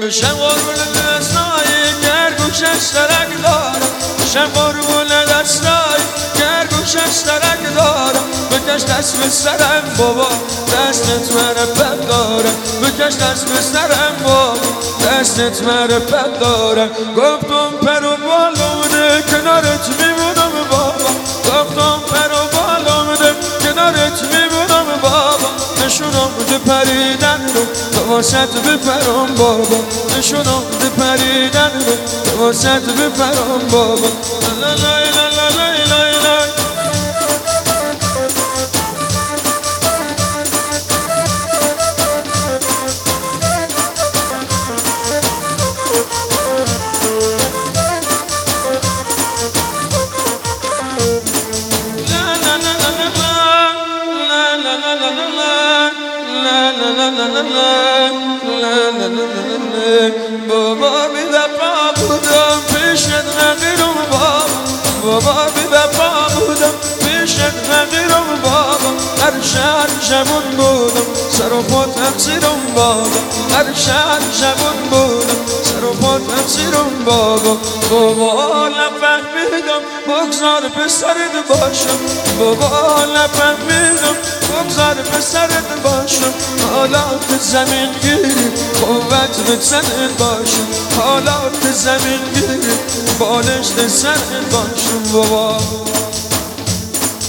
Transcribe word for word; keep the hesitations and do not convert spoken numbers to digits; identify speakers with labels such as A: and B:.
A: شم قربون دستایی گر گوشش درک دارم شم قربون دستایی گر گوشش درک دارم بکش دست به سرم بابا دستت مره بد دارم بکش دست به سرم بابا دستت مره بد دارم گفتم پر و بالونه کنارت میمونم بابا گفتم پر و بالونه کنارت میمونم بابا نشونم ده پریدن رو تو واسط بپرم بابا نشونم ده پریدن رو تو واسط بپرم بابا لا لا لا لا لا لا لا بابا بی وفا بودم پیشت نقیرم بابا بابا بی وفا بودم پیشت نقیرم بابا هر شهر شبون بودم سر و پا تقصیرم بابا هر شهر شبون بودم سر و پا تقصیرم بابا بابا نفهمیدم بگذار پسرت باشم بابا نفهمیدم بگذار پسرت باشم حالات زمین گیری قوت به سرت باشم حالات زمین گیری بالشت سرت باشم بابا